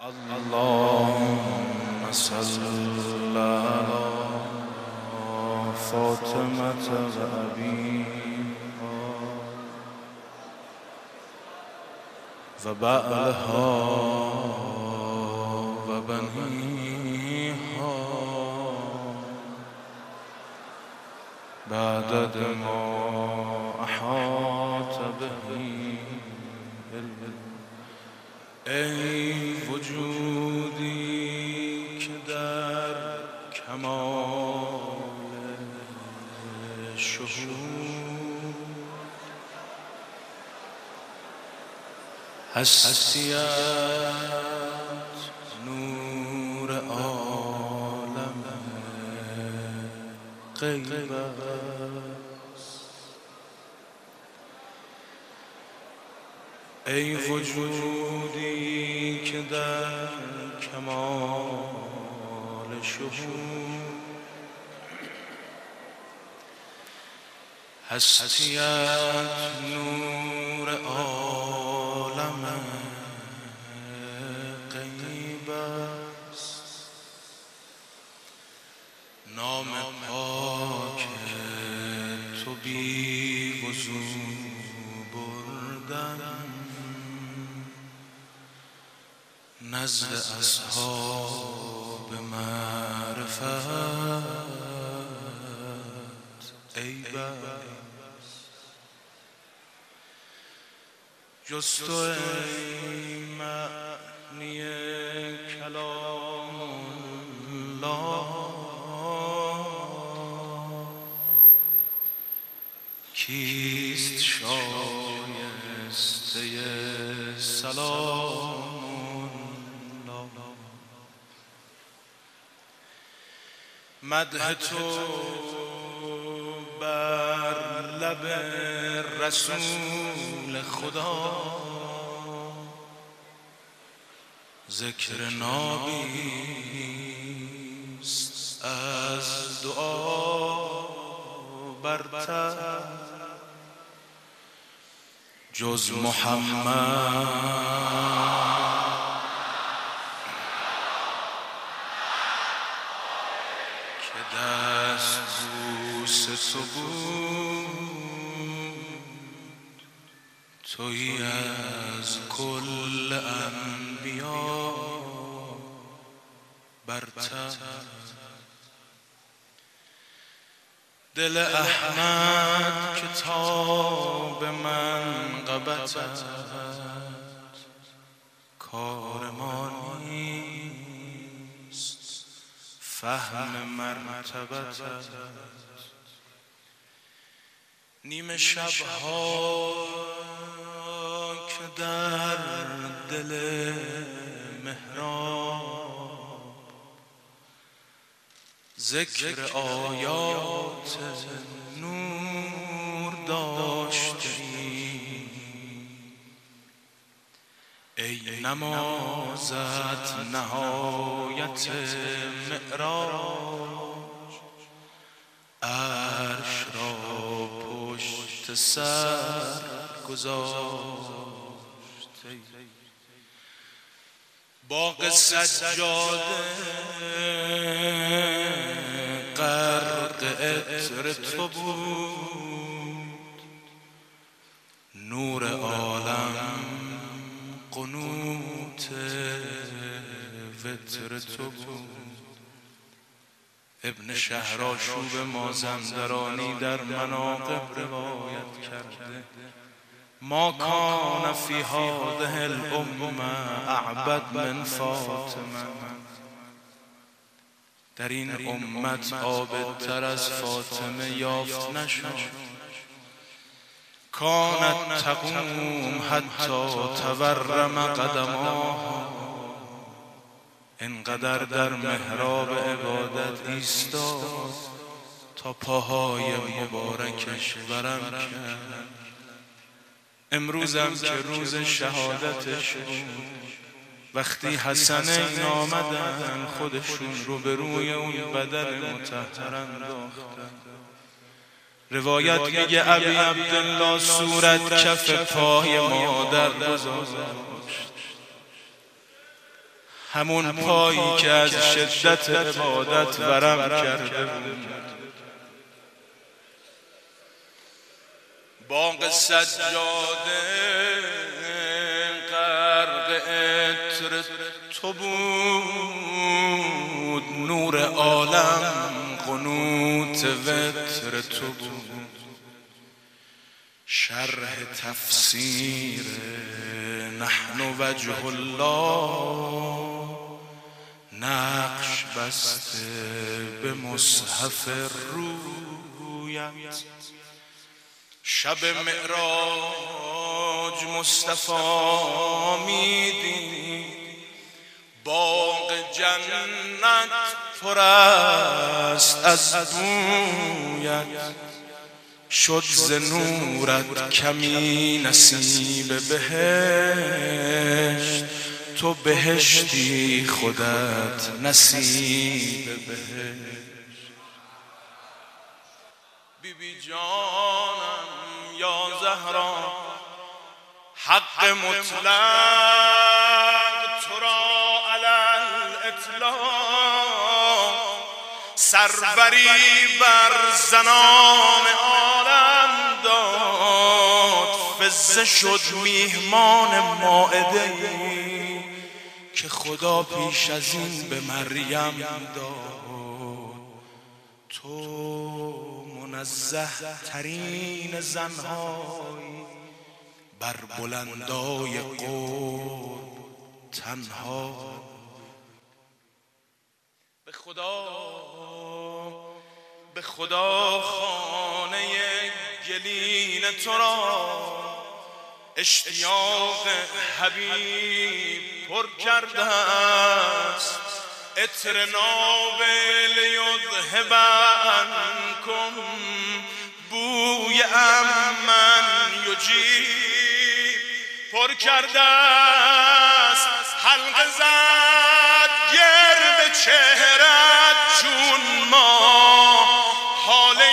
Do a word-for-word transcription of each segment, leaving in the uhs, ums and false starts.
اللهم صل على فاطمة وأبيها وبعلها وبنيها بعدد ما أحاط به علم. ای وجودی که در کمال شهود هستیت نور عالم غیب است. ای وجودی که در کمال شهود هستیت نور عالم غیب است. نام پاک تو بی وضو بردن نزد اصحاب معرفت عیب است. جز تو ای معنی کلام الله کیست شایسته سلام. مدح تو بر لب رسول خدا ذکر نابیست از دعا برتر. جز محمد دست بوس تو بود تویی از کل انبیا برتر. دل احمد کتاب منقبت کار ما نیست فهم مرتبت. نیمه شبها که در دل محراب ذکر آیات نور داشتی ای نمازت نهایت معراج عرش را پشت سر گذاشت. باغ سجاده غرق عطر تو بود نور عالم قنوت وتر تو بود. ابن شهرآشوب مازندرانی در مناقب روایت کرده ما کان فی هذه الامه اعبد من فاطمه. در این امت عابدتر از فاطمه یافت نشد. کانت تقوم حتی تورم قدماها انقدر در محراب عبادت ایستاد تا پاهای مبارکش ورم کرد. امروزم که روز شهادتش بود وقتی حسنین آمدن خودشون رو به روی اون بدن مطهر انداختن. روایت میگه ابی عبدالله صورت کف پای مادر گذاشت همون پایی که از شدت عبادت ورم کرده بود. باغ سجاده غرق عطر تو بود، نور عالم قنوت وتر تو بود. شرح تفسیر نحن وجه الله نقش بسته به مصحف رویت. شب معراج مصطفی میدید، باغ جنت پر است از بویت. شد ز نورت کمی نصیب بهشت، تو بهشتی خودت نصیب بهشت. بی بی جانم یا زهرا حق مطلق تو را علی الاطلاق، سروری بر زنان عالم داد. فزه شد میهمان مائده که خدا پیش از این به مریم داد. تو منزه ترین زنهایی، بر بلندای قرب تنها. به خدا به خدا خانه گلین تو را اشتیاق حبیب پر کرده است. عطر نابل یذهب عنکم بوی امن یجیب پر کرده است. حلقه زد گرد چهرت چون ما، حاله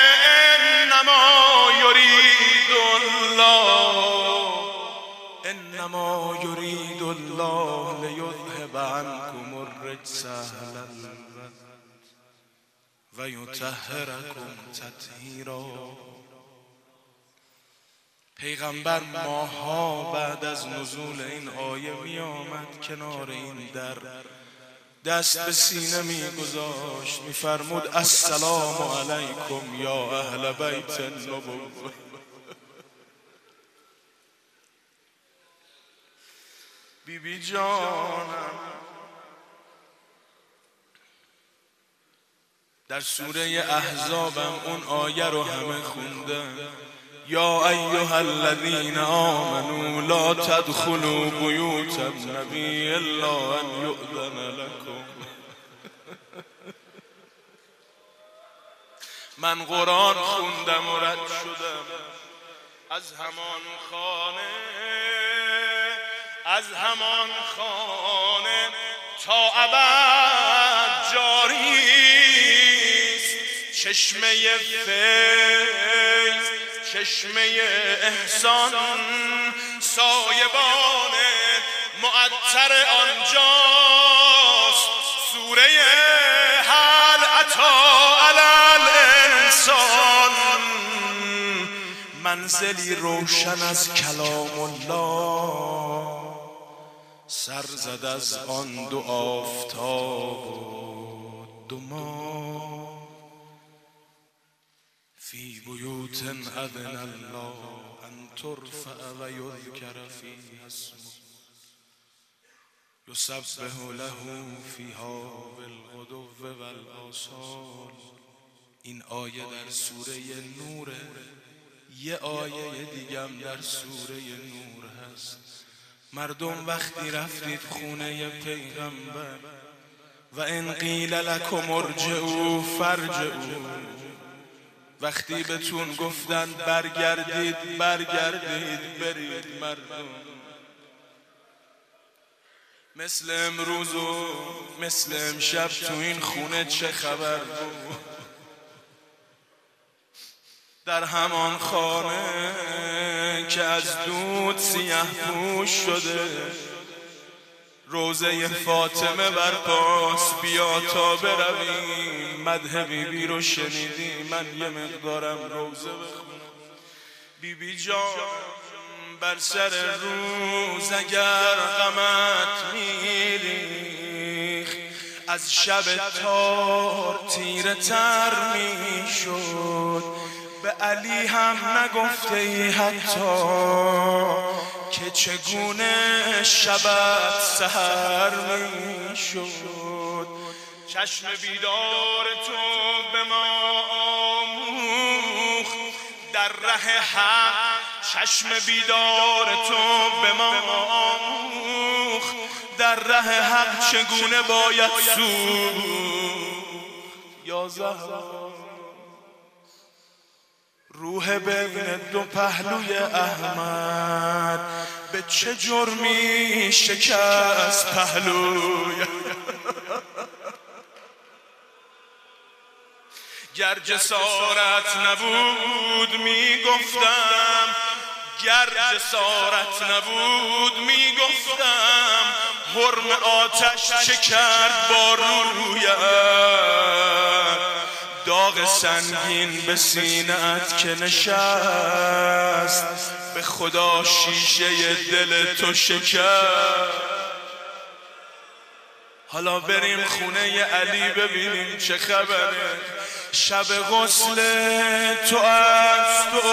انما یرید الله انما یرید الله لیذهب عنکم الرجس اهل البیت و یطهرکم تطهیرا. پیغمبر ماها بعد از نزول این آیه می آمد کنار این در، دست به سینه می گذاشت، می فرمود السلام علیکم یا اهل بیت النبوة. بی بی جانم در سوره احزابم اون آیه رو همه خوندن. یا ایها الذین آمنوا لا تدخلوا بیوت النبی الا ان یؤذن لکم. من قرآن خوندم و رد شدم، از همان خانه از همان خانه تا ابد جاری است چشمه فیض، چشمه احسان، سایبان معطر آنجاست. سوره هل اتی علی الانسان، منزلی روشن از کلام الله، سر زد از آن دو آفتاب و دو ماه. فی بیوت اذن الله ان ترفع و یذکر فیها اسمه یسبح له فیها بالغدو والآصال. این آیه در سوره نوره، یه آیه دیگم در سوره نور هست. مردم وقتی رفتید خونه پیغمبر و ان قیل لکم ارجعوا فارجعوا، وقتی بهتون گفتن برگردید برگردید برید. مردم مثل امروز و مثل امشب تو این خونه چه خبر بود؟ در همان خانه که از دود سیاه پوش شده، روزه فاطمه برپاس، بیا تا برویم. مدح بی بی رو شنیدی، من یه مقدارم روزه بخونم. بی بی جان بر سر روز اگر غمت میریخت، از شب تار تیره تر میشد. به علی هم نگفته ای حتی که چگونه شبت سحر میشد. چشم بیدار تو به ما آموخت در ره حق، چشم بیدار تو به ما آموخت در ره حق چگونه باید سوخت. یا زهرا روح بین دو پهلوی احمد، به چه جرمی شکست پهلوی. گر جسارت نبود میگفتم، گر جسارت نبود میگفتم، حرم آتش چه کرد با رویت. داغ سنگین به سینه‌ات که نشست، به خدا شیشه دل تو شکست. حالا بریم خونه علی ببینیم چه خبره. شب غسل تو از تو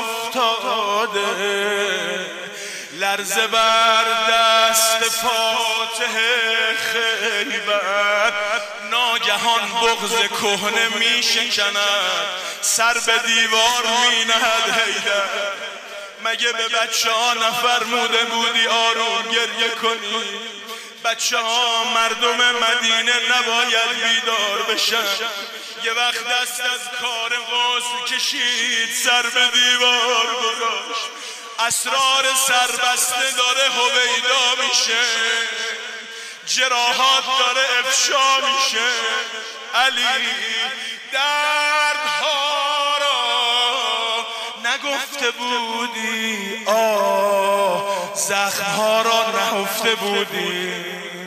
افتاده، لرزه بر دست فاتح خیبر. ناگهان بغض کهنه می شکند، سر به دیوار می نهد حیدر. مگه به بچه ها نفرموده بودی آروم گریه کنی؟ بچه ها مردم مدینه نباید بیدار بشن. یه وقت دست از کار غسل کشید، سر به دیوار گذاشت. اسرار سربسته داره هویدا میشه، جراحات داره افشا میشه. علی دردها را نگفته بودی، آه زخمها را نهفته بودی.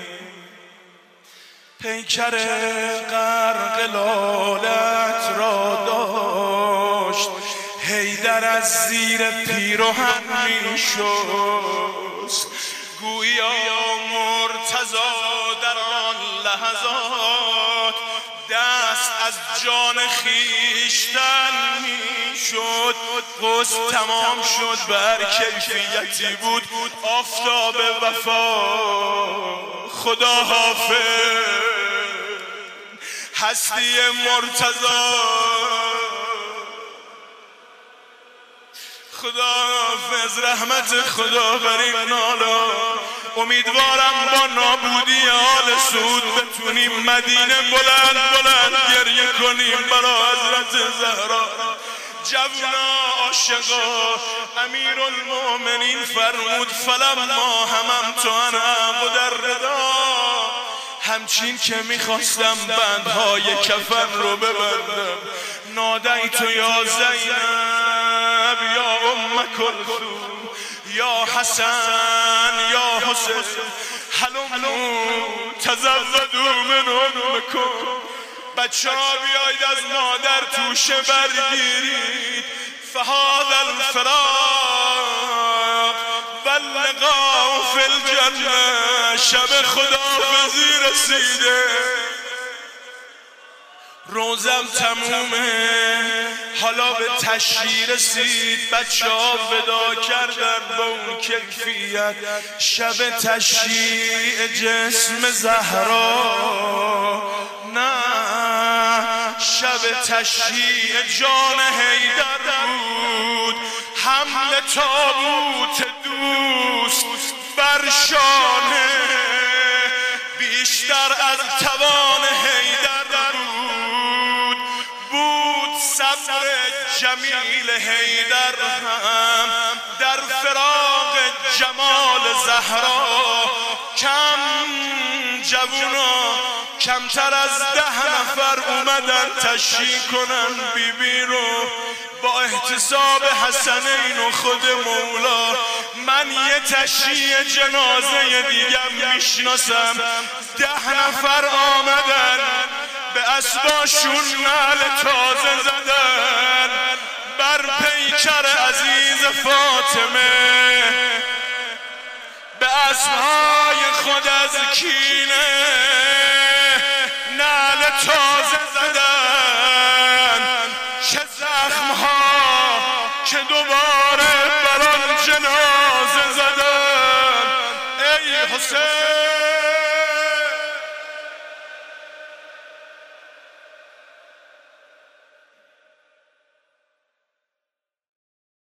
پیکر غرق لالت را داشت، حیدر از زیر پیراهن میشست. گویا مرتضی در آن لحظات دست از جان خیشتن میشد. غسل تمام شد، بر کیفیتی بود آفتاب وفا. خدا حافظ هستی مرتضی، خدا حافظ رحمت خدا بر این نالا. امیدوارم با نابودی آل سعود بتونیم مدینه بلند بلند گریه کنیم برای حضرت زهرا. جوونا عاشقا، امیر المؤمنین فرمود فلما هممت ان اعقد الرداء، همچین که میخواستم بندهای کفن رو ببندم، نادیت یا زینب یا ام کلثوم یا حسن یا حسین هلموا تزودوا من امکم. بچه ها بیایید از مادر توشه برگیرید. فهذا الفراق واللقاء فی الجنه، شب خداحافظی رسیده. روزم تمومه، حالا به تشییع رسید. بچه ها ودا کردن با اون کیفیت. شب تشییع جسم زهرا، نه شب تشییع جان حیدر بود. حمل تابوت دوست بر شانه، بیشتر از توان حیدر بود. بود صبر جمیل حیدر هم در فراق جمال زهرا. کم جوونا کمتر از ده نفر اومدن تشییع کنن بیبی رو. با احتساب حسنین و خود مولا من یه تشییع جنازه دیگه میشناسم. ده نفر آمدن به اسباشون نعل تازه زدن بر پیکر عزیز فاطمه، به اسبهای خود از کینه نعل تازه زدن. چه زخمها که دوباره بر آن جنازه زدن. ای حسین